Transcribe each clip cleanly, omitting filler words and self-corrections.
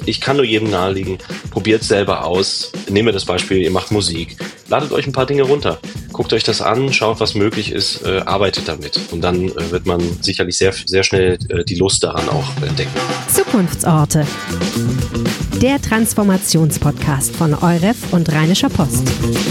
ich kann nur jedem nahelegen, probiert selber aus. Nehmen wir das Beispiel, ihr macht Musik. Ladet euch ein paar Dinge runter. Guckt euch das an, schaut, was möglich ist, arbeitet damit. Und dann wird man sicherlich sehr, sehr schnell die Lust daran auch entdecken. Zukunftsorte. Der Transformationspodcast von EUREF und Rheinischer Post.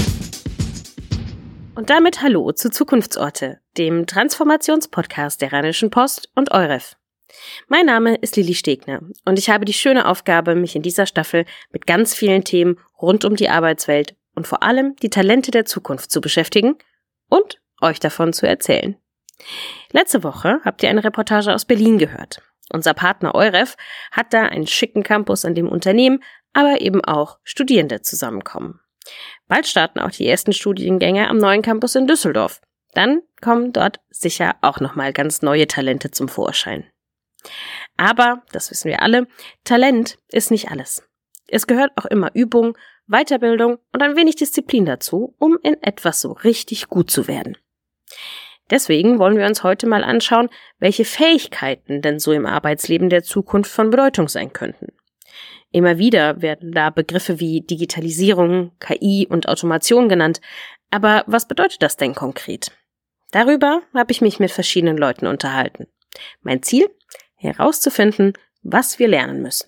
Und damit hallo zu Zukunftsorte, dem Transformationspodcast der Rheinischen Post und EUREF. Mein Name ist Lilly Stegner und ich habe die schöne Aufgabe, mich in dieser Staffel mit ganz vielen Themen rund um die Arbeitswelt und vor allem die Talente der Zukunft zu beschäftigen und euch davon zu erzählen. Letzte Woche habt ihr eine Reportage aus Berlin gehört. Unser Partner EUREF hat da einen schicken Campus, an dem Unternehmen, aber eben auch Studierende zusammenkommen. Bald starten auch die ersten Studiengänge am neuen Campus in Düsseldorf. Dann kommen dort sicher auch nochmal ganz neue Talente zum Vorschein. Aber, das wissen wir alle, Talent ist nicht alles. Es gehört auch immer Übung, Weiterbildung und ein wenig Disziplin dazu, um in etwas so richtig gut zu werden. Deswegen wollen wir uns heute mal anschauen, welche Fähigkeiten denn so im Arbeitsleben der Zukunft von Bedeutung sein könnten. Immer wieder werden da Begriffe wie Digitalisierung, KI und Automation genannt. Aber was bedeutet das denn konkret? Darüber habe ich mich mit verschiedenen Leuten unterhalten. Mein Ziel? Herauszufinden, was wir lernen müssen.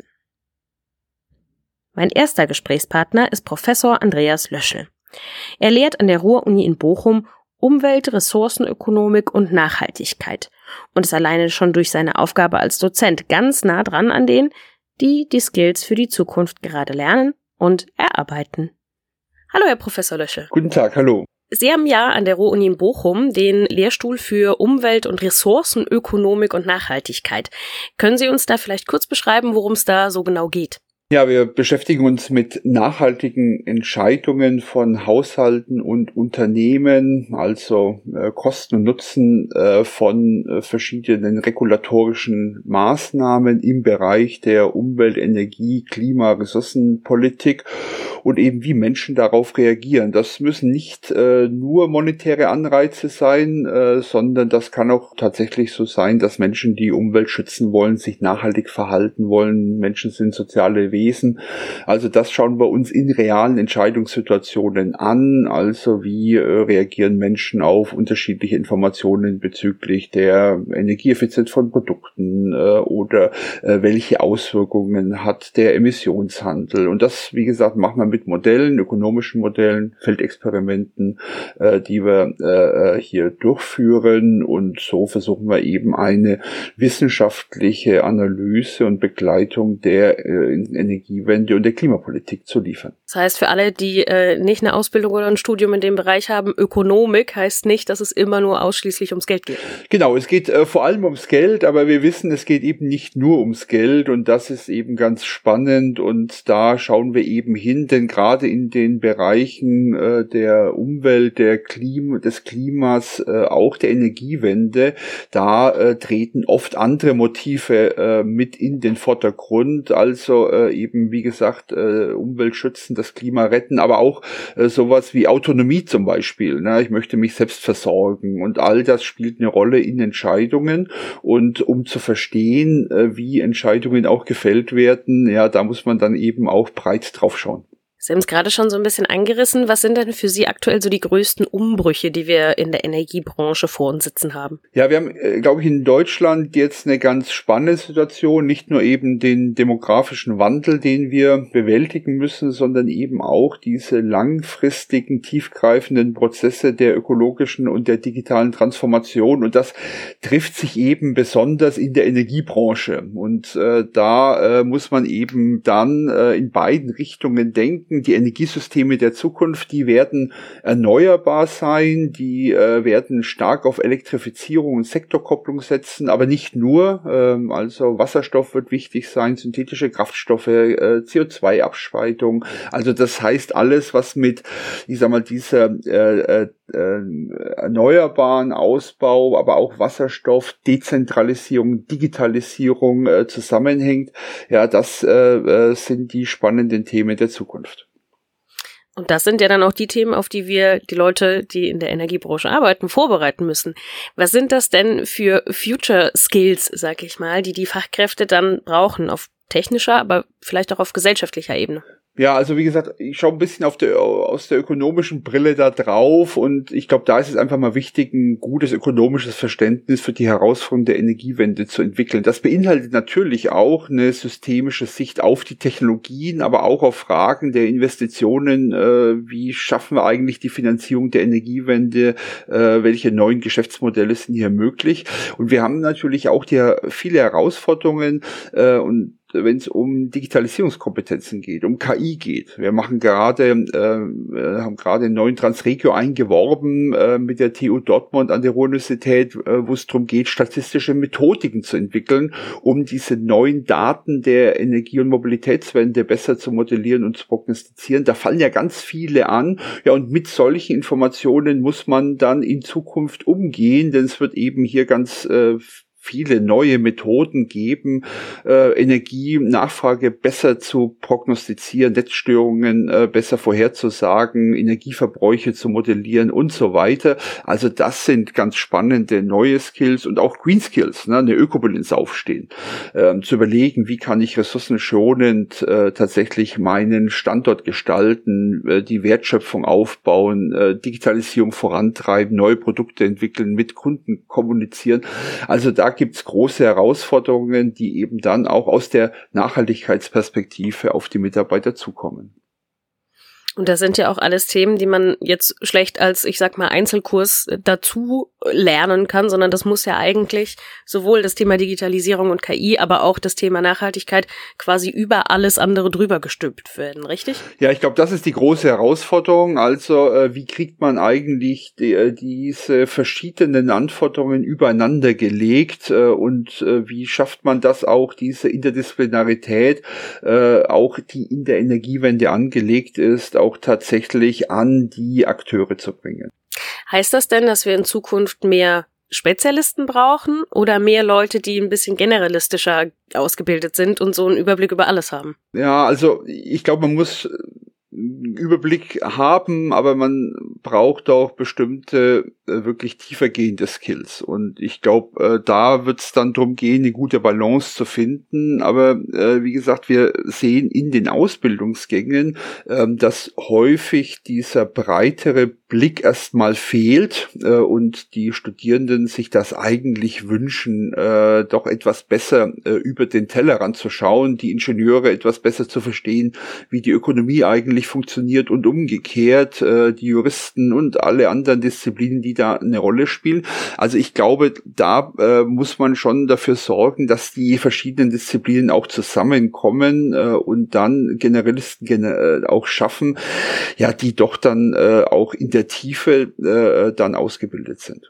Mein erster Gesprächspartner ist Professor Andreas Löschel. Er lehrt an der Ruhr-Uni in Bochum Umwelt, Ressourcenökonomik und Nachhaltigkeit und ist alleine schon durch seine Aufgabe als Dozent ganz nah dran an denen, die Skills für die Zukunft gerade lernen und erarbeiten. Hallo, Herr Professor Löschel. Guten Tag, hallo. Sie haben ja an der Ruhr-Uni in Bochum den Lehrstuhl für Umwelt- und Ressourcenökonomik und Nachhaltigkeit. Können Sie uns da vielleicht kurz beschreiben, worum es da so genau geht? Ja, wir beschäftigen uns mit nachhaltigen Entscheidungen von Haushalten und Unternehmen, also Kosten und Nutzen von verschiedenen regulatorischen Maßnahmen im Bereich der Umwelt-, Energie-, Klima-, Ressourcenpolitik und eben wie Menschen darauf reagieren. Das müssen nicht nur monetäre Anreize sein, sondern das kann auch tatsächlich so sein, dass Menschen die Umwelt schützen wollen, sich nachhaltig verhalten wollen. Menschen sind soziale Wesen. Also das schauen wir uns in realen Entscheidungssituationen an. Also wie reagieren Menschen auf unterschiedliche Informationen bezüglich der Energieeffizienz von Produkten oder welche Auswirkungen hat der Emissionshandel. Und das, wie gesagt, machen wir mit Modellen, ökonomischen Modellen, Feldexperimenten, die wir hier durchführen. Und so versuchen wir eben eine wissenschaftliche Analyse und Begleitung der Energiewende und der Klimapolitik zu liefern. Das heißt, für alle, die nicht eine Ausbildung oder ein Studium in dem Bereich haben, Ökonomik heißt nicht, dass es immer nur ausschließlich ums Geld geht. Genau, es geht vor allem ums Geld, aber wir wissen, es geht eben nicht nur ums Geld und das ist eben ganz spannend und da schauen wir eben hin, denn gerade in den Bereichen der Umwelt, des Klimas, auch der Energiewende, da treten oft andere Motive mit in den Vordergrund, also eben, wie gesagt, Umwelt schützen, das Klima retten, aber auch sowas wie Autonomie zum Beispiel. Ne? Ich möchte mich selbst versorgen und all das spielt eine Rolle in Entscheidungen und um zu verstehen, wie Entscheidungen auch gefällt werden, ja, da muss man dann eben auch breit drauf schauen. Sie haben es gerade schon so ein bisschen angerissen. Was sind denn für Sie aktuell so die größten Umbrüche, die wir in der Energiebranche vor uns sitzen haben? Ja, wir haben, glaube ich, in Deutschland jetzt eine ganz spannende Situation. Nicht nur eben den demografischen Wandel, den wir bewältigen müssen, sondern eben auch diese langfristigen, tiefgreifenden Prozesse der ökologischen und der digitalen Transformation. Und das trifft sich eben besonders in der Energiebranche. Und da muss man eben dann in beiden Richtungen denken. Die Energiesysteme der Zukunft, die werden erneuerbar sein, die werden stark auf Elektrifizierung und Sektorkopplung setzen, aber nicht nur. Also Wasserstoff wird wichtig sein, synthetische Kraftstoffe, CO2-Abspaltung. Also das heißt alles, was mit, ich sag mal, dieser erneuerbaren Ausbau, aber auch Wasserstoff, Dezentralisierung, Digitalisierung zusammenhängt. Ja, das sind die spannenden Themen der Zukunft. Und das sind ja dann auch die Themen, auf die wir die Leute, die in der Energiebranche arbeiten, vorbereiten müssen. Was sind das denn für Future Skills, sag ich mal, die die Fachkräfte dann brauchen? Auf technischer, aber vielleicht auch auf gesellschaftlicher Ebene? Ja, also wie gesagt, ich schaue ein bisschen aus der ökonomischen Brille da drauf und ich glaube, da ist es einfach mal wichtig, ein gutes ökonomisches Verständnis für die Herausforderung der Energiewende zu entwickeln. Das beinhaltet natürlich auch eine systemische Sicht auf die Technologien, aber auch auf Fragen der Investitionen. Wie schaffen wir eigentlich die Finanzierung der Energiewende? Welche neuen Geschäftsmodelle sind hier möglich? Und wir haben natürlich auch viele Herausforderungen und wenn es um Digitalisierungskompetenzen geht, um KI geht. Wir haben gerade einen neuen Transregio eingeworben mit der TU Dortmund an der Ruhr-Universität, wo es darum geht, statistische Methodiken zu entwickeln, um diese neuen Daten der Energie- und Mobilitätswende besser zu modellieren und zu prognostizieren. Da fallen ja ganz viele an. Ja, und mit solchen Informationen muss man dann in Zukunft umgehen, denn es wird eben hier ganz viele neue Methoden geben, Energienachfrage besser zu prognostizieren, Netzstörungen besser vorherzusagen, Energieverbräuche zu modellieren und so weiter. Also das sind ganz spannende neue Skills und auch Green Skills, eine Ökobilanz aufstehen, zu überlegen, wie kann ich ressourcenschonend tatsächlich meinen Standort gestalten, die Wertschöpfung aufbauen, Digitalisierung vorantreiben, neue Produkte entwickeln, mit Kunden kommunizieren. Also da gibt es große Herausforderungen, die eben dann auch aus der Nachhaltigkeitsperspektive auf die Mitarbeiter zukommen. Und das sind ja auch alles Themen, die man jetzt schlecht als, ich sag mal, Einzelkurs dazu lernen kann, sondern das muss ja eigentlich sowohl das Thema Digitalisierung und KI, aber auch das Thema Nachhaltigkeit quasi über alles andere drüber gestülpt werden, richtig? Ja, ich glaube, das ist die große Herausforderung. Also, wie kriegt man eigentlich diese verschiedenen Anforderungen übereinander gelegt und wie schafft man das auch, diese Interdisziplinarität, auch die in der Energiewende angelegt ist, auch tatsächlich an die Akteure zu bringen. Heißt das denn, dass wir in Zukunft mehr Spezialisten brauchen oder mehr Leute, die ein bisschen generalistischer ausgebildet sind und so einen Überblick über alles haben? Ja, also ich glaube, man muss einen Überblick haben, aber man braucht auch bestimmte wirklich tiefergehende Skills. Und ich glaube, da wird es dann darum gehen, eine gute Balance zu finden. Aber wie gesagt, wir sehen in den Ausbildungsgängen, dass häufig dieser breitere Blick erstmal fehlt und die Studierenden sich das eigentlich wünschen, doch etwas besser über den Tellerrand zu schauen, die Ingenieure etwas besser zu verstehen, wie die Ökonomie eigentlich funktioniert und umgekehrt, die Juristen und alle anderen Disziplinen, die da eine Rolle spielen. Also ich glaube, da muss man schon dafür sorgen, dass die verschiedenen Disziplinen auch zusammenkommen und dann Generalisten auch schaffen, ja, die doch dann auch in der Tiefe dann ausgebildet sind.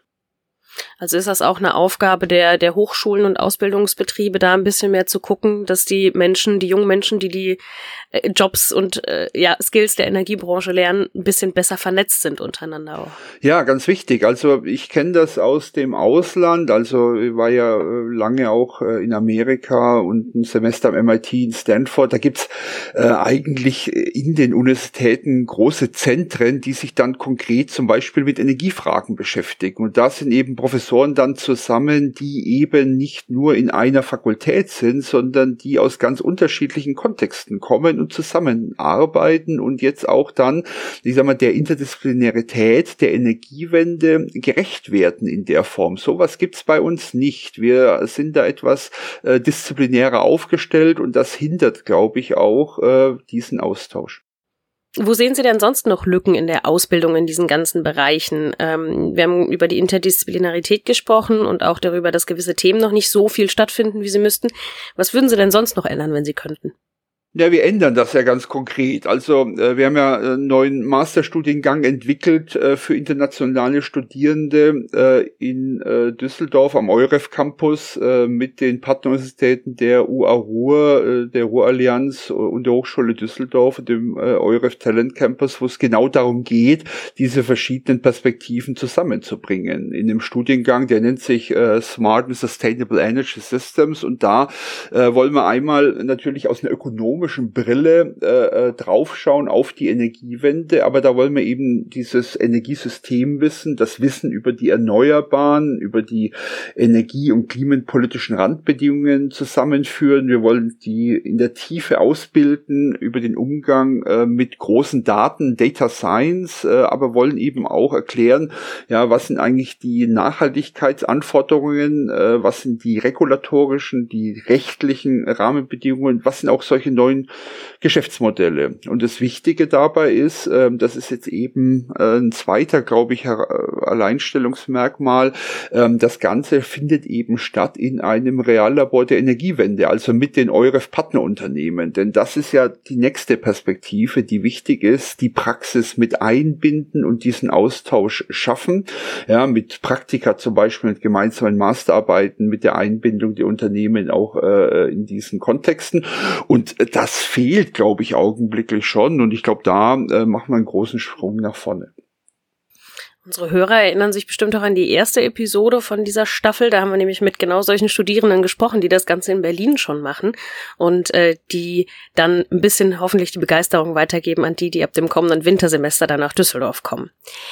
Also ist das auch eine Aufgabe der Hochschulen und Ausbildungsbetriebe, da ein bisschen mehr zu gucken, dass die Menschen, die jungen Menschen, die Jobs und Skills der Energiebranche lernen, ein bisschen besser vernetzt sind untereinander auch. Ja, ganz wichtig. Also ich kenne das aus dem Ausland. Also ich war ja lange auch in Amerika und ein Semester am MIT in Stanford. Da gibt's eigentlich in den Universitäten große Zentren, die sich dann konkret zum Beispiel mit Energiefragen beschäftigen. Und da sind eben Professoren dann zusammen, die eben nicht nur in einer Fakultät sind, sondern die aus ganz unterschiedlichen Kontexten kommen und zusammenarbeiten und jetzt auch dann, ich sag mal, der Interdisziplinarität der Energiewende gerecht werden in der Form. Sowas gibt's bei uns nicht. Wir sind da etwas disziplinärer aufgestellt und das hindert, glaube ich, auch diesen Austausch. Wo sehen Sie denn sonst noch Lücken in der Ausbildung in diesen ganzen Bereichen? Wir haben über die Interdisziplinarität gesprochen und auch darüber, dass gewisse Themen noch nicht so viel stattfinden, wie sie müssten. Was würden Sie denn sonst noch ändern, wenn Sie könnten? Ja, wir ändern das ja ganz konkret. Also wir haben ja einen neuen Masterstudiengang entwickelt für internationale Studierende in Düsseldorf am EUREF Campus mit den Partneruniversitäten der UA Ruhr, der Ruhrallianz und der Hochschule Düsseldorf und dem EUREF Talent Campus, wo es genau darum geht, diese verschiedenen Perspektiven zusammenzubringen. In dem Studiengang, der nennt sich Smart and Sustainable Energy Systems, und da wollen wir einmal natürlich aus einer ökonomischen ökonomischen Brille draufschauen auf die Energiewende, aber da wollen wir eben dieses Energiesystemwissen, das Wissen über die Erneuerbaren, über die energie- und klimapolitischen Randbedingungen zusammenführen. Wir wollen die in der Tiefe ausbilden über den Umgang mit großen Daten, Data Science, aber wollen eben auch erklären, ja, was sind eigentlich die Nachhaltigkeitsanforderungen, was sind die regulatorischen, die rechtlichen Rahmenbedingungen, was sind auch solche neuen Geschäftsmodelle. Und das Wichtige dabei ist, das ist jetzt eben ein zweiter, glaube ich, Alleinstellungsmerkmal, das Ganze findet eben statt in einem Reallabor der Energiewende, also mit den EUREF-Partnerunternehmen. Denn das ist ja die nächste Perspektive, die wichtig ist, die Praxis mit einbinden und diesen Austausch schaffen. Ja, mit Praktika zum Beispiel, mit gemeinsamen Masterarbeiten, mit der Einbindung der Unternehmen auch in diesen Kontexten. Und das fehlt, glaube ich, augenblicklich schon. Und ich glaube, da machen wir einen großen Sprung nach vorne. Unsere Hörer erinnern sich bestimmt auch an die erste Episode von dieser Staffel. Da haben wir nämlich mit genau solchen Studierenden gesprochen, die das Ganze in Berlin schon machen und die dann ein bisschen hoffentlich die Begeisterung weitergeben an die ab dem kommenden Wintersemester dann nach Düsseldorf kommen.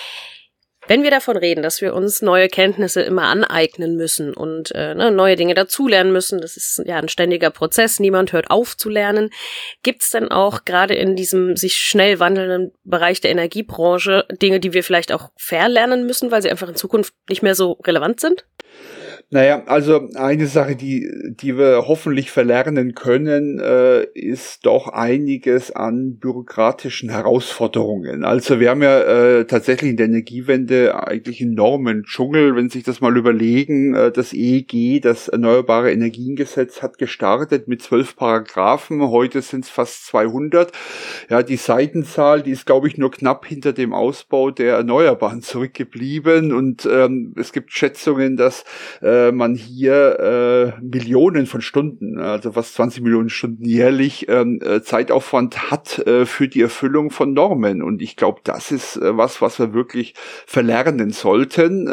Wenn wir davon reden, dass wir uns neue Kenntnisse immer aneignen müssen und neue Dinge dazulernen müssen, das ist ja ein ständiger Prozess, niemand hört auf zu lernen, gibt's denn auch gerade in diesem sich schnell wandelnden Bereich der Energiebranche Dinge, die wir vielleicht auch verlernen müssen, weil sie einfach in Zukunft nicht mehr so relevant sind? Naja, also eine Sache, die wir hoffentlich verlernen können, ist doch einiges an bürokratischen Herausforderungen. Also wir haben ja tatsächlich in der Energiewende eigentlich einen enormen Dschungel, wenn Sie sich das mal überlegen. Das EEG, das Erneuerbare Energiengesetz, hat gestartet mit 12 Paragraphen. Heute sind es fast 200. Ja, die Seitenzahl, die ist, glaube ich, nur knapp hinter dem Ausbau der Erneuerbaren zurückgeblieben. Und es gibt Schätzungen, dass man hier Millionen von Stunden, also fast 20 Millionen Stunden jährlich Zeitaufwand hat für die Erfüllung von Normen. Und ich glaube, das ist was wir wirklich verlernen sollten,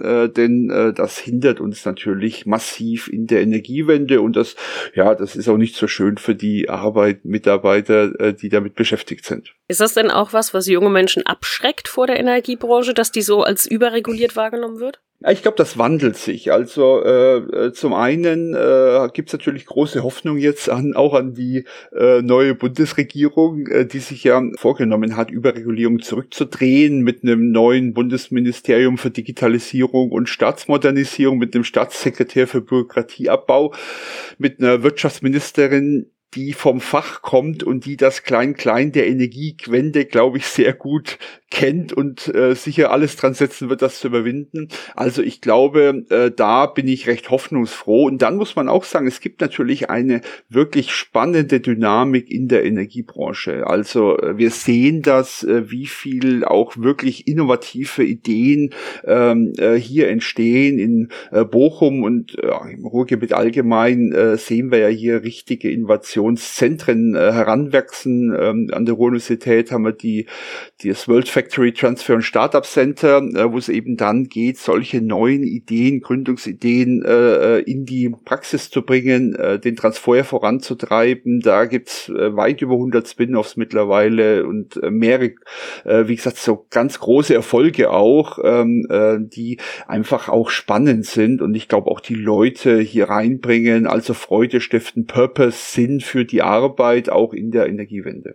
denn das hindert uns natürlich massiv in der Energiewende und das ist auch nicht so schön für die Mitarbeiter, die damit beschäftigt sind. Ist das denn auch was junge Menschen abschreckt vor der Energiebranche, dass die so als überreguliert wahrgenommen wird? Ich glaube, das wandelt sich. Also zum einen gibt's natürlich große Hoffnung jetzt auch an die neue Bundesregierung, die sich ja vorgenommen hat, Überregulierung zurückzudrehen mit einem neuen Bundesministerium für Digitalisierung und Staatsmodernisierung, mit einem Staatssekretär für Bürokratieabbau, mit einer Wirtschaftsministerin, die vom Fach kommt und die das Klein-Klein der Energiewende, glaube ich, sehr gut kennt und sicher alles dran setzen wird, das zu überwinden. Also ich glaube, da bin ich recht hoffnungsfroh. Und dann muss man auch sagen, es gibt natürlich eine wirklich spannende Dynamik in der Energiebranche. Also wir sehen das, wie viel auch wirklich innovative Ideen hier entstehen. In Bochum und im Ruhrgebiet allgemein sehen wir ja hier richtige Innovationszentren heranwachsen. An der Ruhr-Universität haben wir das World Factory Transfer und Startup Center, wo es eben dann geht, solche neuen Ideen, Gründungsideen in die Praxis zu bringen, den Transfer voranzutreiben. Da gibt's weit über 100 Spin-offs mittlerweile und mehrere, wie gesagt, so ganz große Erfolge auch, die einfach auch spannend sind und ich glaube auch die Leute hier reinbringen, also Freude stiften, Purpose, Sinn für die Arbeit, auch in der Energiewende.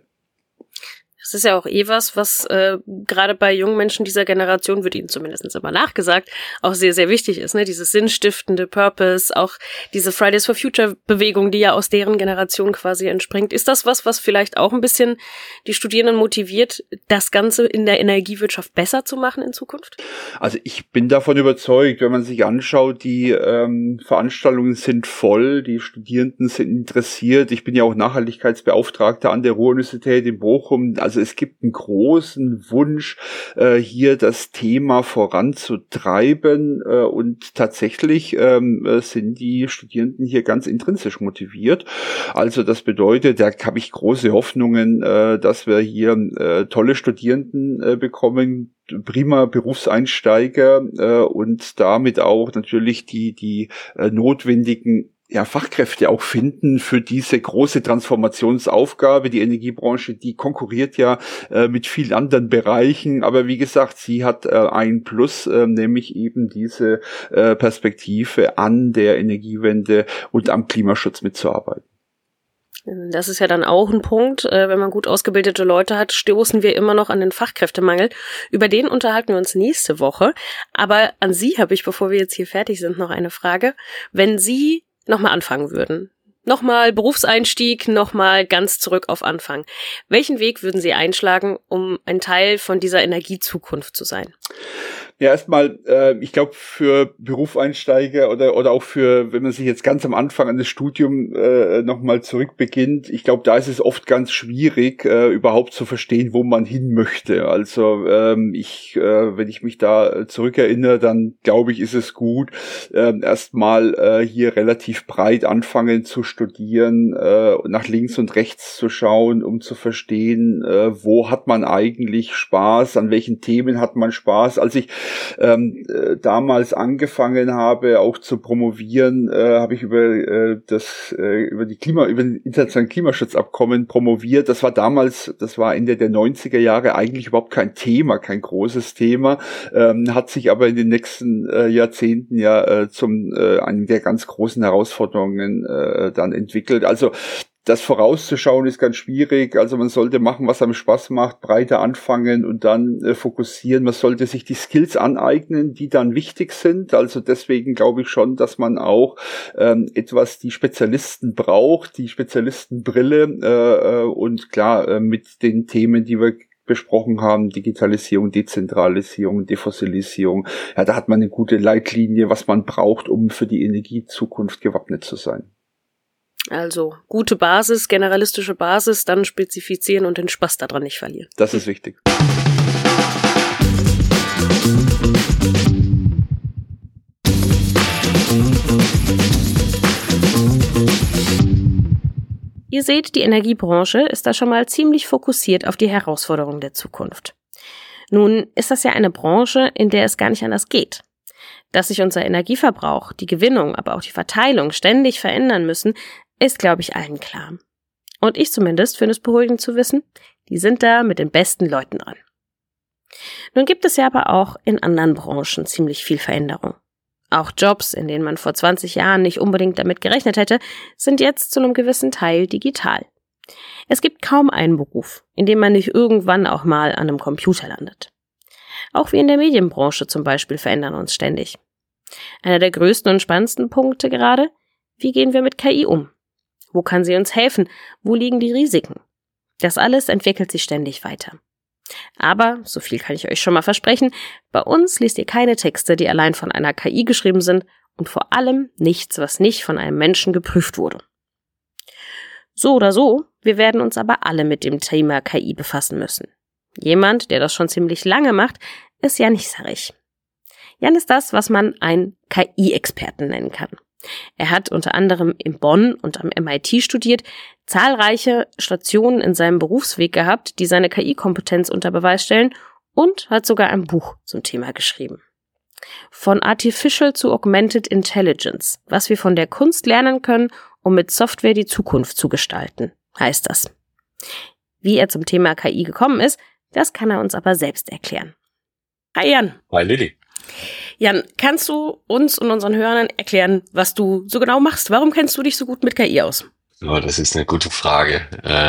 Das ist ja auch was gerade bei jungen Menschen dieser Generation, wird ihnen zumindest immer nachgesagt, auch sehr, sehr wichtig ist, ne? Dieses sinnstiftende Purpose, auch diese Fridays for Future Bewegung, die ja aus deren Generation quasi entspringt. Ist das was vielleicht auch ein bisschen die Studierenden motiviert, das Ganze in der Energiewirtschaft besser zu machen in Zukunft? Also ich bin davon überzeugt, wenn man sich anschaut, die Veranstaltungen sind voll, die Studierenden sind interessiert. Ich bin ja auch Nachhaltigkeitsbeauftragter an der Ruhr-Universität in Bochum. Also es gibt einen großen Wunsch, hier das Thema voranzutreiben und tatsächlich sind die Studierenden hier ganz intrinsisch motiviert. Also das bedeutet, da habe ich große Hoffnungen, dass wir hier tolle Studierenden bekommen, prima Berufseinsteiger und damit auch natürlich die notwendigen Fachkräfte auch finden für diese große Transformationsaufgabe. Die Energiebranche, die konkurriert ja mit vielen anderen Bereichen, aber wie gesagt, sie hat ein Plus, nämlich eben diese Perspektive an der Energiewende und am Klimaschutz mitzuarbeiten. Das ist ja dann auch ein Punkt, wenn man gut ausgebildete Leute hat, stoßen wir immer noch an den Fachkräftemangel. Über den unterhalten wir uns nächste Woche. Aber an Sie habe ich, bevor wir jetzt hier fertig sind, noch eine Frage. Wenn Sie nochmal anfangen würden, nochmal Berufseinstieg, nochmal ganz zurück auf Anfang, welchen Weg würden Sie einschlagen, um ein Teil von dieser Energiezukunft zu sein? Ja, erstmal, ich glaube, für Berufseinsteiger oder auch für, wenn man sich jetzt ganz am Anfang an das Studium nochmal zurückbeginnt, ich glaube, da ist es oft ganz schwierig, überhaupt zu verstehen, wo man hin möchte. Also wenn ich mich da zurückerinnere, dann glaube ich, ist es gut, erstmal hier relativ breit anfangen zu studieren, nach links und rechts zu schauen, um zu verstehen, wo hat man eigentlich Spaß, an welchen Themen hat man Spaß. Als ich damals angefangen habe, auch zu promovieren, habe ich über das internationale Klimaschutzabkommen promoviert. Das war Ende der 90er Jahre eigentlich überhaupt kein Thema, kein großes Thema, hat sich aber in den nächsten Jahrzehnten zum einem der ganz großen Herausforderungen dann entwickelt. Also das vorauszuschauen ist ganz schwierig, also man sollte machen, was einem Spaß macht, breiter anfangen und dann fokussieren. Man sollte sich die Skills aneignen, die dann wichtig sind, also deswegen glaube ich schon, dass man auch etwas die Spezialisten braucht, die Spezialistenbrille und klar mit den Themen, die wir besprochen haben, Digitalisierung, Dezentralisierung, Defossilisierung, ja, da hat man eine gute Leitlinie, was man braucht, um für die Energiezukunft gewappnet zu sein. Also gute Basis, generalistische Basis, dann spezifizieren und den Spaß daran nicht verlieren. Das ist wichtig. Ihr seht, die Energiebranche ist da schon mal ziemlich fokussiert auf die Herausforderungen der Zukunft. Nun ist das ja eine Branche, in der es gar nicht anders geht. Dass sich unser Energieverbrauch, die Gewinnung, aber auch die Verteilung ständig verändern müssen, ist, glaube ich, allen klar. Und ich zumindest finde es beruhigend zu wissen, die sind da mit den besten Leuten dran. Nun gibt es ja aber auch in anderen Branchen ziemlich viel Veränderung. Auch Jobs, in denen man vor 20 Jahren nicht unbedingt damit gerechnet hätte, sind jetzt zu einem gewissen Teil digital. Es gibt kaum einen Beruf, in dem man nicht irgendwann auch mal an einem Computer landet. Auch wir in der Medienbranche zum Beispiel verändern uns ständig. Einer der größten und spannendsten Punkte gerade: Wie gehen wir mit KI um? Wo kann sie uns helfen? Wo liegen die Risiken? Das alles entwickelt sich ständig weiter. Aber, so viel kann ich euch schon mal versprechen, bei uns liest ihr keine Texte, die allein von einer KI geschrieben sind und vor allem nichts, was nicht von einem Menschen geprüft wurde. So oder so, wir werden uns aber alle mit dem Thema KI befassen müssen. Jemand, der das schon ziemlich lange macht, ist Jan Hisarich. Jan ist das, was man einen KI-Experten nennen kann. Er hat unter anderem in Bonn und am MIT studiert, zahlreiche Stationen in seinem Berufsweg gehabt, die seine KI-Kompetenz unter Beweis stellen, und hat sogar ein Buch zum Thema geschrieben. Von Artificial zu Augmented Intelligence, was wir von der Kunst lernen können, um mit Software die Zukunft zu gestalten, heißt das. Wie er zum Thema KI gekommen ist, das kann er uns aber selbst erklären. Hi Jan. Hi Lilly. Jan, kannst du uns und unseren Hörern erklären, was du so genau machst? Warum kennst du dich so gut mit KI aus? Oh, das ist eine gute Frage.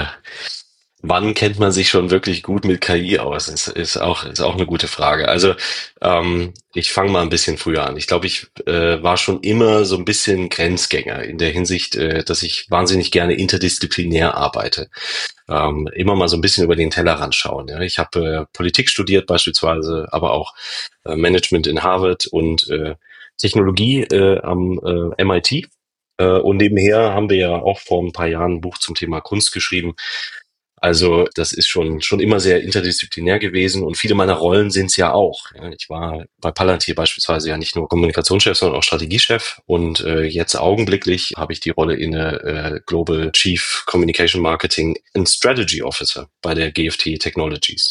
Wann kennt man sich schon wirklich gut mit KI aus? Ist auch eine gute Frage. Also ich fange mal ein bisschen früher an. Ich glaube, ich war schon immer so ein bisschen Grenzgänger in der Hinsicht, dass ich wahnsinnig gerne interdisziplinär arbeite. Immer mal so ein bisschen über den Tellerrand schauen. Ja. Ich habe Politik studiert beispielsweise, aber auch Management in Harvard und Technologie am MIT. Und nebenher haben wir ja auch vor ein paar Jahren ein Buch zum Thema Kunst geschrieben. Also das ist schon immer sehr interdisziplinär gewesen und viele meiner Rollen sind es ja auch. Ja, ich war bei Palantir beispielsweise ja nicht nur Kommunikationschef, sondern auch Strategiechef und jetzt augenblicklich habe ich die Rolle inne Global Chief Communication Marketing and Strategy Officer bei der GFT Technologies.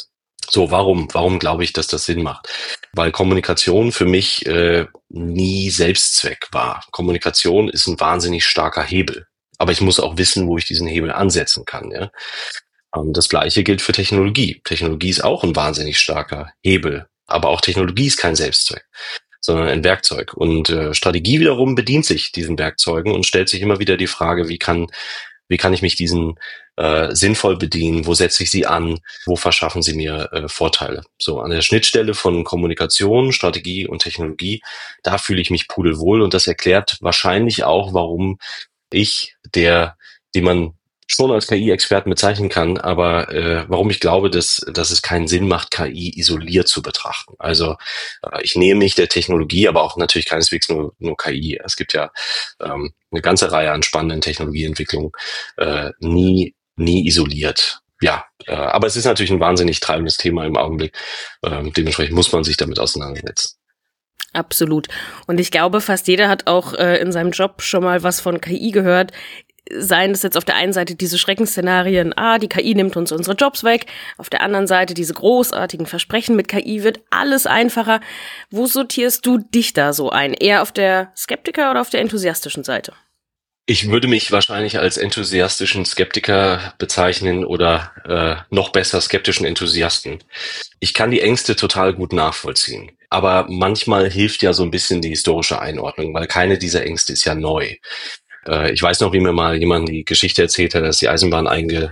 So, warum glaube ich, dass das Sinn macht? Weil Kommunikation für mich nie Selbstzweck war. Kommunikation ist ein wahnsinnig starker Hebel. Aber ich muss auch wissen, wo ich diesen Hebel ansetzen kann. Ja? Das Gleiche gilt für Technologie. Technologie ist auch ein wahnsinnig starker Hebel. Aber auch Technologie ist kein Selbstzweck, sondern ein Werkzeug. Und Strategie wiederum bedient sich diesen Werkzeugen und stellt sich immer wieder die Frage, wie kann ich mich diesen sinnvoll bedienen, wo setze ich sie an, wo verschaffen sie mir Vorteile. So, an der Schnittstelle von Kommunikation, Strategie und Technologie, da fühle ich mich pudelwohl und das erklärt wahrscheinlich auch, warum ich, den man schon als KI-Experten bezeichnen kann, aber warum ich glaube, dass es keinen Sinn macht, KI isoliert zu betrachten. Also ich nähe mich der Technologie, aber auch natürlich keineswegs nur KI. Es gibt ja eine ganze Reihe an spannenden Technologieentwicklungen, nie isoliert. Ja, aber es ist natürlich ein wahnsinnig treibendes Thema im Augenblick. Dementsprechend muss man sich damit auseinandersetzen. Absolut. Und ich glaube, fast jeder hat auch in seinem Job schon mal was von KI gehört. Seien es jetzt auf der einen Seite diese Schreckensszenarien, die KI nimmt uns unsere Jobs weg, auf der anderen Seite diese großartigen Versprechen, mit KI wird alles einfacher. Wo sortierst du dich da so ein? Eher auf der Skeptiker- oder auf der enthusiastischen Seite? Ich würde mich wahrscheinlich als enthusiastischen Skeptiker bezeichnen oder noch besser skeptischen Enthusiasten. Ich kann die Ängste total gut nachvollziehen. Aber manchmal hilft ja so ein bisschen die historische Einordnung, weil keine dieser Ängste ist ja neu. Ich weiß noch, wie mir mal jemand die Geschichte erzählt hat, dass die Eisenbahn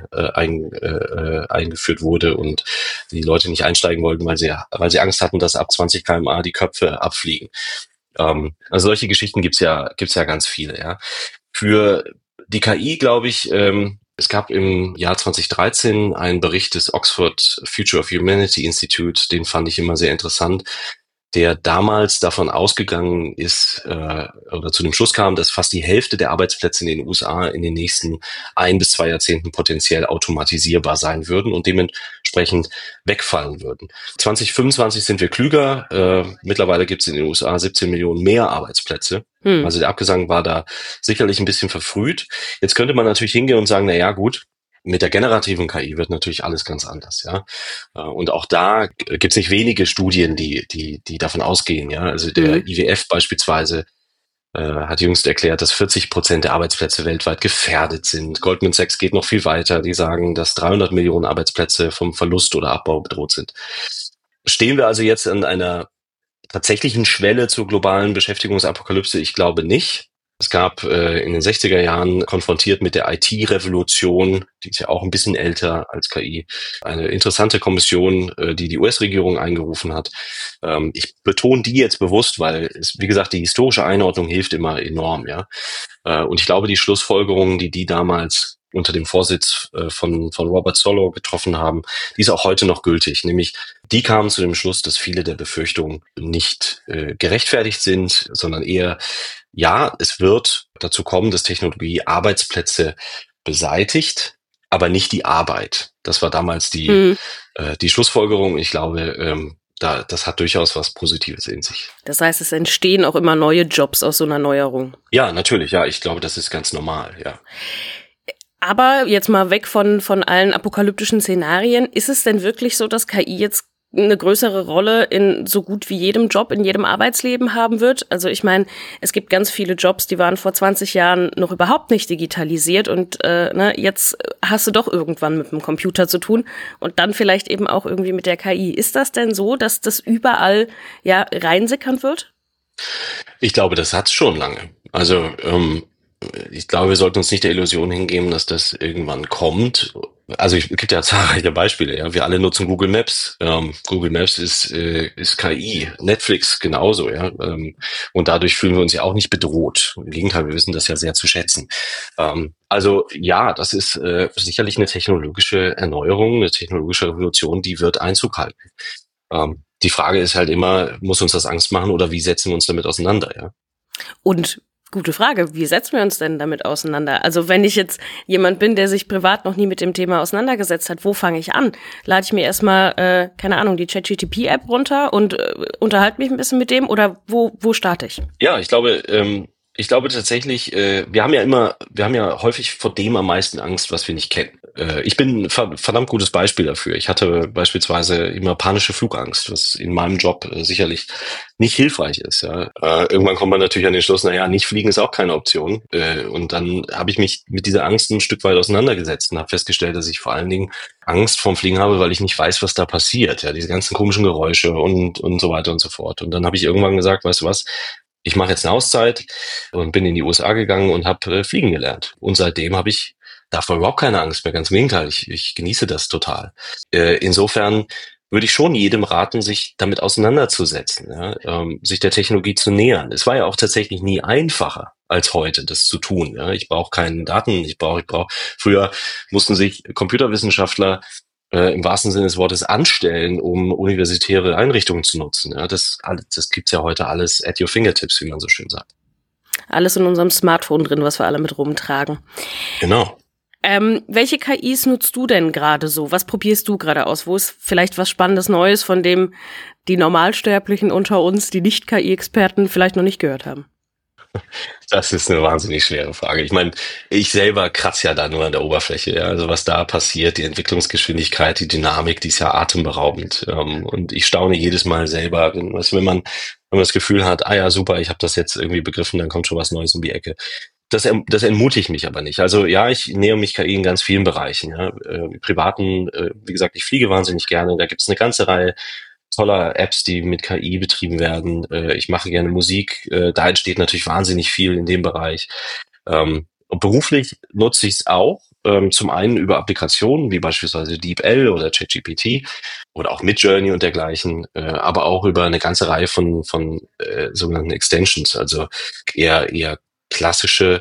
eingeführt wurde und die Leute nicht einsteigen wollten, weil sie Angst hatten, dass ab 20 km/h die Köpfe abfliegen. Also solche Geschichten gibt's ja ganz viele, ja. Für die KI, glaube ich, es gab im Jahr 2013 einen Bericht des Oxford Future of Humanity Institute, den fand ich immer sehr interessant, der damals davon ausgegangen ist oder zu dem Schluss kam, dass fast die Hälfte der Arbeitsplätze in den USA in den nächsten 1 bis 2 Jahrzehnten potenziell automatisierbar sein würden und dementsprechend wegfallen würden. 2025 sind wir klüger. Mittlerweile gibt es in den USA 17 Millionen mehr Arbeitsplätze. Also der Abgesang war da sicherlich ein bisschen verfrüht. Jetzt könnte man natürlich hingehen und sagen, na ja, gut, mit der generativen KI wird natürlich alles ganz anders, ja. Und auch da gibt es nicht wenige Studien, die davon ausgehen, ja. Also der IWF beispielsweise hat jüngst erklärt, dass 40% der Arbeitsplätze weltweit gefährdet sind. Goldman Sachs geht noch viel weiter. Die sagen, dass 300 Millionen Arbeitsplätze vom Verlust oder Abbau bedroht sind. Stehen wir also jetzt an einer tatsächlichen Schwelle zur globalen Beschäftigungsapokalypse? Ich glaube nicht. Es gab in den 60er Jahren, konfrontiert mit der IT-Revolution, die ist ja auch ein bisschen älter als KI, eine interessante Kommission, die US-Regierung eingerufen hat. Ich betone die jetzt bewusst, weil es, wie gesagt, die historische Einordnung hilft immer enorm, ja. Und ich glaube, die Schlussfolgerungen, die damals unter dem Vorsitz von Robert Solow getroffen haben, die ist auch heute noch gültig. Nämlich, die kamen zu dem Schluss, dass viele der Befürchtungen nicht gerechtfertigt sind, sondern eher, ja, es wird dazu kommen, dass Technologie Arbeitsplätze beseitigt, aber nicht die Arbeit. Das war damals die Schlussfolgerung. Ich glaube, das hat durchaus was Positives in sich. Das heißt, es entstehen auch immer neue Jobs aus so einer Neuerung. Ja, natürlich. Ja, ich glaube, das ist ganz normal, ja. Aber jetzt mal weg von allen apokalyptischen Szenarien. Ist es denn wirklich so, dass KI jetzt eine größere Rolle in so gut wie jedem Job, in jedem Arbeitsleben haben wird? Also ich meine, es gibt ganz viele Jobs, die waren vor 20 Jahren noch überhaupt nicht digitalisiert und jetzt hast du doch irgendwann mit dem Computer zu tun und dann vielleicht eben auch irgendwie mit der KI. Ist das denn so, dass das überall ja reinsickern wird? Ich glaube, das hat's schon lange. Also ich glaube, wir sollten uns nicht der Illusion hingeben, dass das irgendwann kommt. Also es gibt ja zahlreiche Beispiele. Ja, wir alle nutzen Google Maps. Google Maps ist KI. Netflix genauso. Ja, und dadurch fühlen wir uns ja auch nicht bedroht. Im Gegenteil, wir wissen das ja sehr zu schätzen. Also ja, das ist sicherlich eine technologische Erneuerung, eine technologische Revolution, die wird Einzug halten. Die Frage ist halt immer, muss uns das Angst machen oder wie setzen wir uns damit auseinander? Ja. Und gute Frage. Wie setzen wir uns denn damit auseinander? Also wenn ich jetzt jemand bin, der sich privat noch nie mit dem Thema auseinandergesetzt hat, wo fange ich an? Lade ich mir erstmal, keine Ahnung, die ChatGPT-App runter und unterhalte mich ein bisschen mit dem oder wo starte ich? Ja, ich glaube tatsächlich, wir haben ja häufig vor dem am meisten Angst, was wir nicht kennen. Ich bin ein verdammt gutes Beispiel dafür. Ich hatte beispielsweise immer panische Flugangst, was in meinem Job sicherlich nicht hilfreich ist. Ja. Irgendwann kommt man natürlich an den Schluss, nicht fliegen ist auch keine Option. Und dann habe ich mich mit dieser Angst ein Stück weit auseinandergesetzt und habe festgestellt, dass ich vor allen Dingen Angst vorm Fliegen habe, weil ich nicht weiß, was da passiert. Ja, diese ganzen komischen Geräusche und so weiter und so fort. Und dann habe ich irgendwann gesagt, weißt du was, ich mache jetzt eine Auszeit und bin in die USA gegangen und habe fliegen gelernt. Und seitdem habe ich davor überhaupt keine Angst mehr. Ganz im Gegenteil, ich genieße das total. Insofern würde ich schon jedem raten, sich damit auseinanderzusetzen, ja, sich der Technologie zu nähern. Es war ja auch tatsächlich nie einfacher als heute, das zu tun. Ja. Ich brauche keine Daten, früher mussten sich Computerwissenschaftler im wahrsten Sinne des Wortes anstellen, um universitäre Einrichtungen zu nutzen. Ja. Das gibt's ja heute alles at your fingertips, wie man so schön sagt. Alles in unserem Smartphone drin, was wir alle mit rumtragen. Genau. Welche KIs nutzt du denn gerade so? Was probierst du gerade aus? Wo ist vielleicht was Spannendes Neues, von dem die Normalsterblichen unter uns, die Nicht-KI-Experten, vielleicht noch nicht gehört haben? Das ist eine wahnsinnig schwere Frage. Ich meine, ich selber kratze ja da nur an der Oberfläche. Ja. Also was da passiert, die Entwicklungsgeschwindigkeit, die Dynamik, die ist ja atemberaubend. Und ich staune jedes Mal selber, wenn man das Gefühl hat, ja super, ich habe das jetzt irgendwie begriffen, dann kommt schon was Neues um die Ecke. Das entmutigt mich aber nicht. Also ja, ich nähere mich KI in ganz vielen Bereichen. Ja. Privaten, wie gesagt, ich fliege wahnsinnig gerne. Da gibt's eine ganze Reihe toller Apps, die mit KI betrieben werden. Ich mache gerne Musik. Da entsteht natürlich wahnsinnig viel in dem Bereich. Und beruflich nutze ich es auch. Zum einen über Applikationen wie beispielsweise DeepL oder ChatGPT oder auch Midjourney und dergleichen, aber auch über eine ganze Reihe von sogenannten Extensions, also eher klassische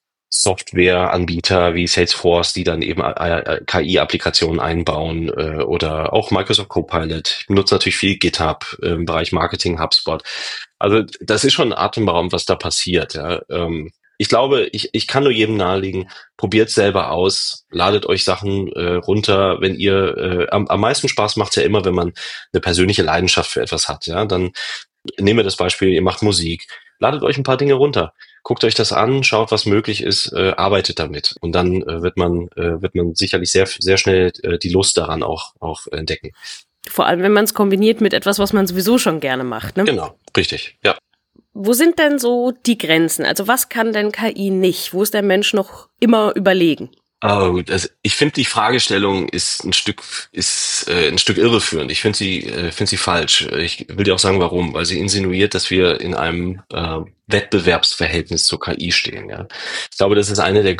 Softwareanbieter wie Salesforce, die dann eben KI-Applikationen einbauen, oder auch Microsoft Copilot. Ich benutze natürlich viel GitHub im Bereich Marketing, HubSpot. Also das ist schon atemberaubend, was da passiert. Ja. Ich glaube, ich kann nur jedem nahelegen, probiert selber aus, ladet euch Sachen runter, wenn ihr am meisten Spaß macht's ja immer, wenn man eine persönliche Leidenschaft für etwas hat. Ja, dann nehmen wir das Beispiel, ihr macht Musik, ladet euch ein paar Dinge runter, guckt euch das an, schaut, was möglich ist, arbeitet damit und dann wird man sicherlich sehr sehr schnell die Lust daran auch entdecken. Vor allem, wenn man es kombiniert mit etwas, was man sowieso schon gerne macht, ne? Genau, richtig, ja. Wo sind denn so die Grenzen? Also was kann denn KI nicht? Wo ist der Mensch noch immer überlegen? Oh, ich finde, die Fragestellung ist ein Stück irreführend. Ich finde sie falsch. Ich will dir auch sagen, warum. Weil sie insinuiert, dass wir in einem Wettbewerbsverhältnis zur KI stehen. Ja. Ich glaube, das ist eine der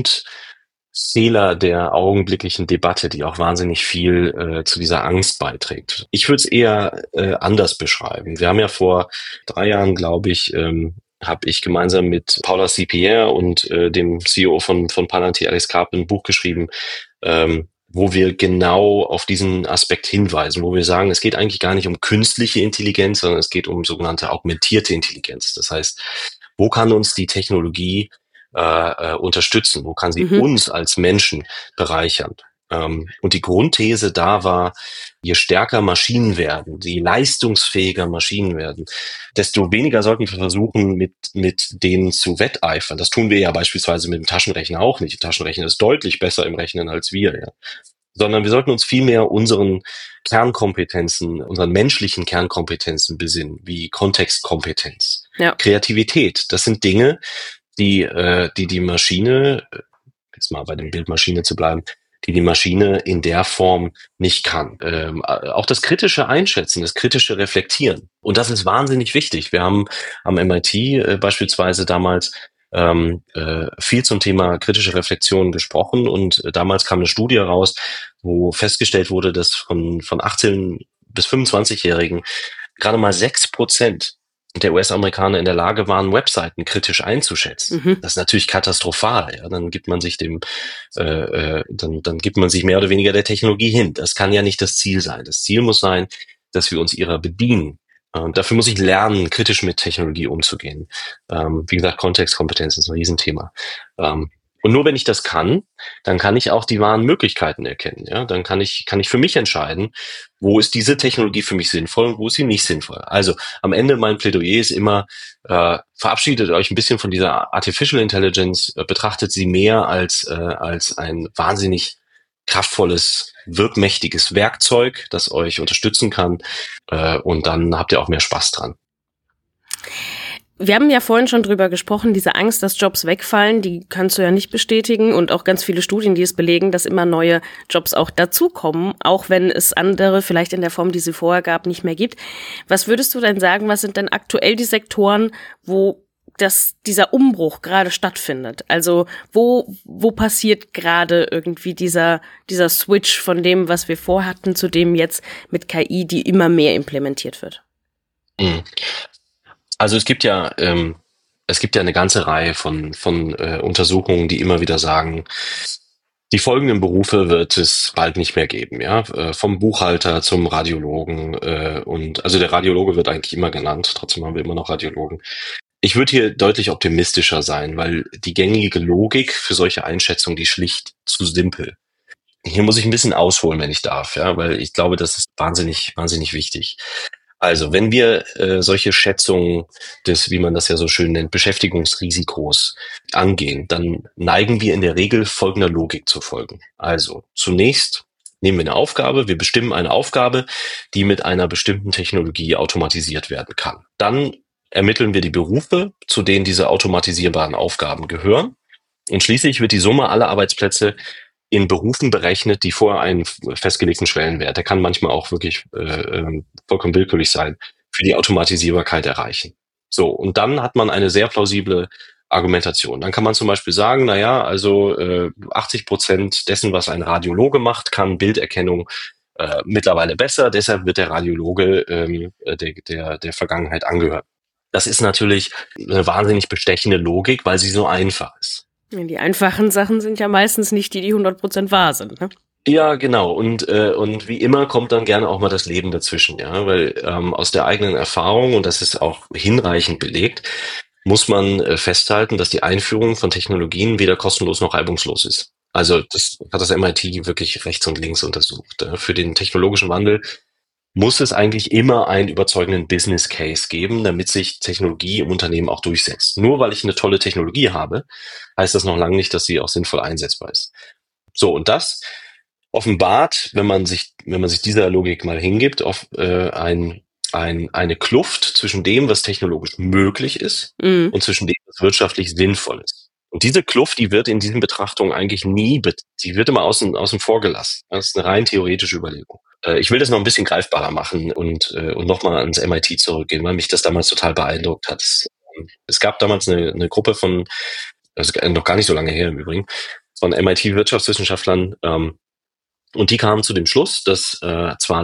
Grundfehler der augenblicklichen Debatte, die auch wahnsinnig viel zu dieser Angst beiträgt. Ich würde es eher anders beschreiben. Wir haben ja vor 3 Jahren, glaube ich, habe ich gemeinsam mit Paula C. Pierre und dem CEO von Palantir, Alex Karp, ein Buch geschrieben, wo wir genau auf diesen Aspekt hinweisen, wo wir sagen, es geht eigentlich gar nicht um künstliche Intelligenz, sondern es geht um sogenannte augmentierte Intelligenz. Das heißt, wo kann uns die Technologie unterstützen? Wo kann sie uns als Menschen bereichern? Und die Grundthese da war, je stärker Maschinen werden, je leistungsfähiger Maschinen werden, desto weniger sollten wir versuchen, mit denen zu wetteifern. Das tun wir ja beispielsweise mit dem Taschenrechner auch nicht. Der Taschenrechner ist deutlich besser im Rechnen als wir, ja. Sondern wir sollten uns vielmehr unseren Kernkompetenzen, unseren menschlichen Kernkompetenzen besinnen, wie Kontextkompetenz, Kreativität. Das sind Dinge, die Maschine, jetzt mal bei der Bildmaschine zu bleiben, die Maschine in der Form nicht kann. Auch das kritische Einschätzen, das kritische Reflektieren. Und das ist wahnsinnig wichtig. Wir haben am MIT beispielsweise damals viel zum Thema kritische Reflexion gesprochen und damals kam eine Studie raus, wo festgestellt wurde, dass von 18 bis 25-Jährigen gerade mal 6% der US-Amerikaner in der Lage waren, Webseiten kritisch einzuschätzen. Das ist natürlich katastrophal. Ja? Dann gibt man sich dann gibt man sich mehr oder weniger der Technologie hin. Das kann ja nicht das Ziel sein. Das Ziel muss sein, dass wir uns ihrer bedienen. Und dafür muss ich lernen, kritisch mit Technologie umzugehen. Wie gesagt, Kontextkompetenz ist ein Riesenthema. Und nur wenn ich das kann, dann kann ich auch die wahren Möglichkeiten erkennen. Ja, dann kann ich für mich entscheiden, wo ist diese Technologie für mich sinnvoll und wo ist sie nicht sinnvoll. Also am Ende mein Plädoyer ist immer, verabschiedet euch ein bisschen von dieser Artificial Intelligence, betrachtet sie mehr als ein wahnsinnig kraftvolles, wirkmächtiges Werkzeug, das euch unterstützen kann. Und dann habt ihr auch mehr Spaß dran. Wir haben ja vorhin schon drüber gesprochen, diese Angst, dass Jobs wegfallen, die kannst du ja nicht bestätigen und auch ganz viele Studien, die es belegen, dass immer neue Jobs auch dazukommen, auch wenn es andere vielleicht in der Form, die sie vorher gab, nicht mehr gibt. Was würdest du denn sagen, was sind denn aktuell die Sektoren, wo dieser Umbruch gerade stattfindet? Also wo passiert gerade irgendwie dieser Switch von dem, was wir vorhatten, zu dem jetzt mit KI, die immer mehr implementiert wird? Also es gibt ja eine ganze Reihe von Untersuchungen, die immer wieder sagen, die folgenden Berufe wird es bald nicht mehr geben, ja, vom Buchhalter zum Radiologen und also der Radiologe wird eigentlich immer genannt, trotzdem haben wir immer noch Radiologen. Ich würde hier deutlich optimistischer sein, weil die gängige Logik für solche Einschätzungen, die schlicht zu simpel. Hier muss ich ein bisschen ausholen, wenn ich darf, ja, weil ich glaube, das ist wahnsinnig, wahnsinnig wichtig. Also, wenn wir solche Schätzungen des, wie man das ja so schön nennt, Beschäftigungsrisikos angehen, dann neigen wir in der Regel folgender Logik zu folgen. Also, zunächst nehmen wir eine Aufgabe, wir bestimmen eine Aufgabe, die mit einer bestimmten Technologie automatisiert werden kann. Dann ermitteln wir die Berufe, zu denen diese automatisierbaren Aufgaben gehören. Und schließlich wird die Summe aller Arbeitsplätze in Berufen berechnet, die vorher einen festgelegten Schwellenwert, der kann manchmal auch wirklich vollkommen willkürlich sein, für die Automatisierbarkeit erreichen. So, und dann hat man eine sehr plausible Argumentation. Dann kann man zum Beispiel sagen, 80% dessen, was ein Radiologe macht, kann Bilderkennung mittlerweile besser, deshalb wird der Radiologe der Vergangenheit angehören. Das ist natürlich eine wahnsinnig bestechende Logik, weil sie so einfach ist. Die einfachen Sachen sind ja meistens nicht die 100% wahr sind, ne? Ja, genau. Und wie immer kommt dann gerne auch mal das Leben dazwischen, ja, weil aus der eigenen Erfahrung, und das ist auch hinreichend belegt, muss man festhalten, dass die Einführung von Technologien weder kostenlos noch reibungslos ist. Also das hat das MIT wirklich rechts und links untersucht. Für den technologischen Wandel muss es eigentlich immer einen überzeugenden Business Case geben, damit sich Technologie im Unternehmen auch durchsetzt. Nur weil ich eine tolle Technologie habe, heißt das noch lange nicht, dass sie auch sinnvoll einsetzbar ist. So, und das offenbart, wenn man sich dieser Logik mal hingibt, auf eine Kluft zwischen dem, was technologisch möglich ist und zwischen dem, was wirtschaftlich sinnvoll ist. Und diese Kluft, die wird in diesen Betrachtungen eigentlich die wird immer außen vor gelassen. Das ist eine rein theoretische Überlegung. Ich will das noch ein bisschen greifbarer machen und nochmal ans MIT zurückgehen, weil mich das damals total beeindruckt hat. Es gab damals eine Gruppe von, also noch gar nicht so lange her im Übrigen, von MIT-Wirtschaftswissenschaftlern, und die kamen zu dem Schluss, dass zwar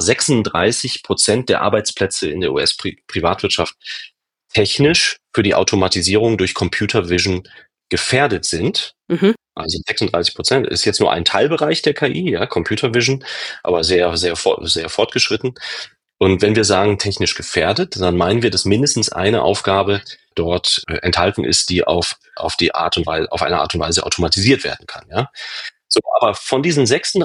36% der Arbeitsplätze in der US-Privatwirtschaft technisch für die Automatisierung durch Computer Vision gefährdet sind. Also 36% ist jetzt nur ein Teilbereich der KI, ja, Computer Vision, aber sehr, sehr, sehr fortgeschritten. Und wenn wir sagen technisch gefährdet, dann meinen wir, dass mindestens eine Aufgabe dort enthalten ist, die auf eine Art und Weise automatisiert werden kann, ja. So, aber von diesen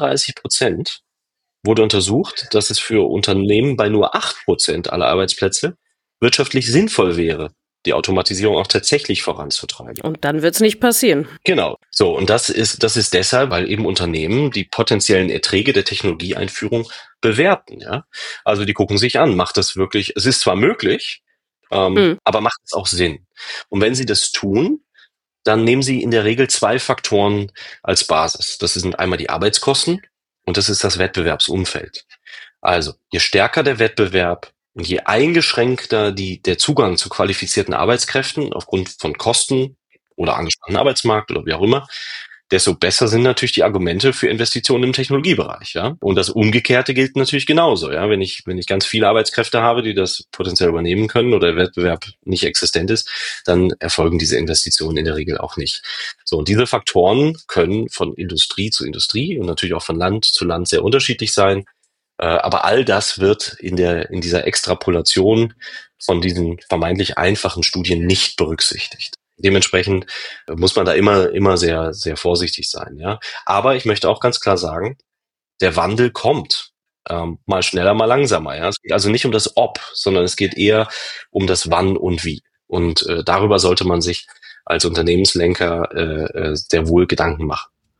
36% wurde untersucht, dass es für Unternehmen bei nur 8% aller Arbeitsplätze wirtschaftlich sinnvoll wäre, die Automatisierung auch tatsächlich voranzutreiben. Und dann wird's nicht passieren. Genau. So, und das ist deshalb, weil eben Unternehmen die potenziellen Erträge der Technologieeinführung bewerten, ja. Also die gucken sich an, macht das wirklich, es ist zwar möglich, aber macht es auch Sinn? Und wenn sie das tun, dann nehmen sie in der Regel 2 Faktoren als Basis. Das sind einmal die Arbeitskosten und das ist das Wettbewerbsumfeld. Also, je stärker der Wettbewerb und je eingeschränkter der Zugang zu qualifizierten Arbeitskräften aufgrund von Kosten oder angespannten Arbeitsmarkt oder wie auch immer, desto besser sind natürlich die Argumente für Investitionen im Technologiebereich, ja. Und das Umgekehrte gilt natürlich genauso, ja. Wenn ich ganz viele Arbeitskräfte habe, die das potenziell übernehmen können oder der Wettbewerb nicht existent ist, dann erfolgen diese Investitionen in der Regel auch nicht. So, und diese Faktoren können von Industrie zu Industrie und natürlich auch von Land zu Land sehr unterschiedlich sein. Aber all das wird in dieser Extrapolation von diesen vermeintlich einfachen Studien nicht berücksichtigt. Dementsprechend muss man da immer sehr, sehr vorsichtig sein, ja. Aber ich möchte auch ganz klar sagen, der Wandel kommt. Mal schneller, mal langsamer, ja. Es geht also nicht um das Ob, sondern es geht eher um das Wann und Wie. Und darüber sollte man sich als Unternehmenslenker sehr wohl Gedanken machen.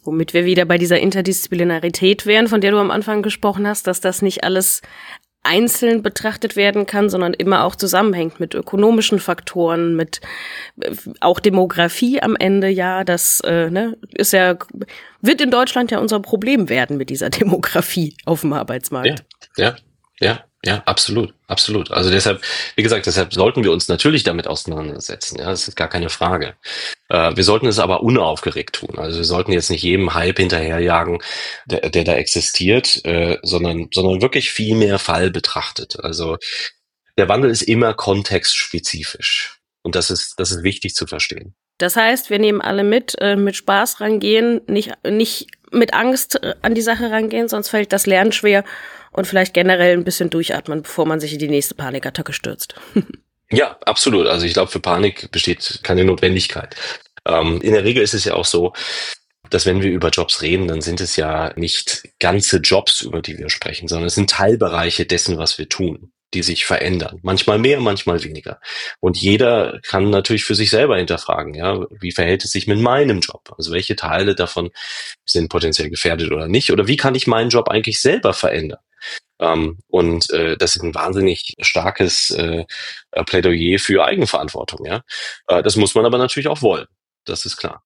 Womit wir wieder bei dieser Interdisziplinarität wären, von der du am Anfang gesprochen hast, dass das nicht alles einzeln betrachtet werden kann, sondern immer auch zusammenhängt mit ökonomischen Faktoren, mit auch Demografie am Ende. Ja, das ist ja, wird in Deutschland ja unser Problem werden mit dieser Demografie auf dem Arbeitsmarkt. Ja, absolut. Also deshalb sollten wir uns natürlich damit auseinandersetzen. Ja, das ist gar keine Frage. Wir sollten es aber unaufgeregt tun. Also wir sollten jetzt nicht jedem Hype hinterherjagen, der da existiert, sondern wirklich viel mehr Fall betrachtet. Also der Wandel ist immer kontextspezifisch. Und das ist wichtig zu verstehen. Das heißt, wir nehmen alle mit Spaß rangehen, nicht mit Angst an die Sache rangehen, sonst fällt das Lernen schwer und vielleicht generell ein bisschen durchatmen, bevor man sich in die nächste Panikattacke stürzt. Ja, absolut. Also ich glaube, für Panik besteht keine Notwendigkeit. In der Regel ist es ja auch so, dass wenn wir über Jobs reden, dann sind es ja nicht ganze Jobs, über die wir sprechen, sondern es sind Teilbereiche dessen, was wir tun, die sich verändern. Manchmal mehr, manchmal weniger. Und jeder kann natürlich für sich selber hinterfragen, ja, wie verhält es sich mit meinem Job? Also welche Teile davon sind potenziell gefährdet oder nicht? Oder wie kann ich meinen Job eigentlich selber verändern? Und das ist ein wahnsinnig starkes Plädoyer für Eigenverantwortung, ja. Das muss man aber natürlich auch wollen. Das ist klar.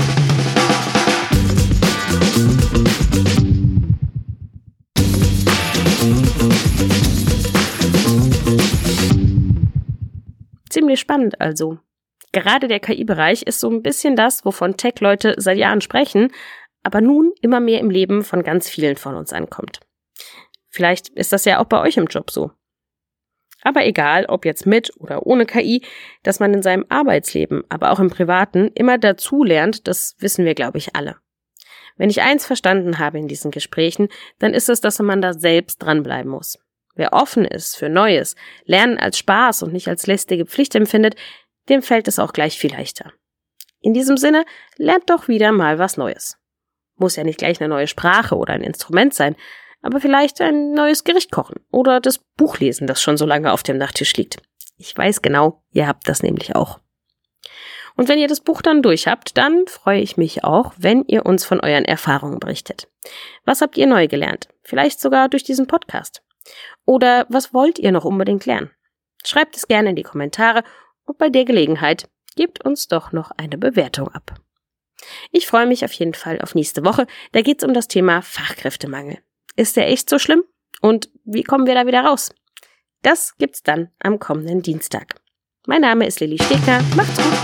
Ziemlich spannend also. Gerade der KI-Bereich ist so ein bisschen das, wovon Tech-Leute seit Jahren sprechen, aber nun immer mehr im Leben von ganz vielen von uns ankommt. Vielleicht ist das ja auch bei euch im Job so. Aber egal, ob jetzt mit oder ohne KI, dass man in seinem Arbeitsleben, aber auch im Privaten immer dazu lernt, das wissen wir, glaube ich, alle. Wenn ich eins verstanden habe in diesen Gesprächen, dann ist es, dass man da selbst dranbleiben muss. Wer offen ist für Neues, Lernen als Spaß und nicht als lästige Pflicht empfindet, dem fällt es auch gleich viel leichter. In diesem Sinne, lernt doch wieder mal was Neues. Muss ja nicht gleich eine neue Sprache oder ein Instrument sein, aber vielleicht ein neues Gericht kochen oder das Buch lesen, das schon so lange auf dem Nachttisch liegt. Ich weiß genau, ihr habt das nämlich auch. Und wenn ihr das Buch dann durch habt, dann freue ich mich auch, wenn ihr uns von euren Erfahrungen berichtet. Was habt ihr neu gelernt? Vielleicht sogar durch diesen Podcast. Oder was wollt ihr noch unbedingt lernen? Schreibt es gerne in die Kommentare und bei der Gelegenheit gebt uns doch noch eine Bewertung ab. Ich freue mich auf jeden Fall auf nächste Woche. Da geht's um das Thema Fachkräftemangel. Ist der echt so schlimm? Und wie kommen wir da wieder raus? Das gibt's dann am kommenden Dienstag. Mein Name ist Lilly Stegner. Macht's gut!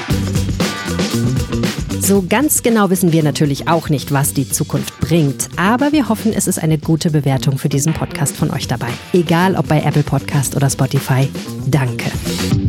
So ganz genau wissen wir natürlich auch nicht, was die Zukunft bringt. Aber wir hoffen, es ist eine gute Bewertung für diesen Podcast von euch dabei. Egal ob bei Apple Podcast oder Spotify. Danke.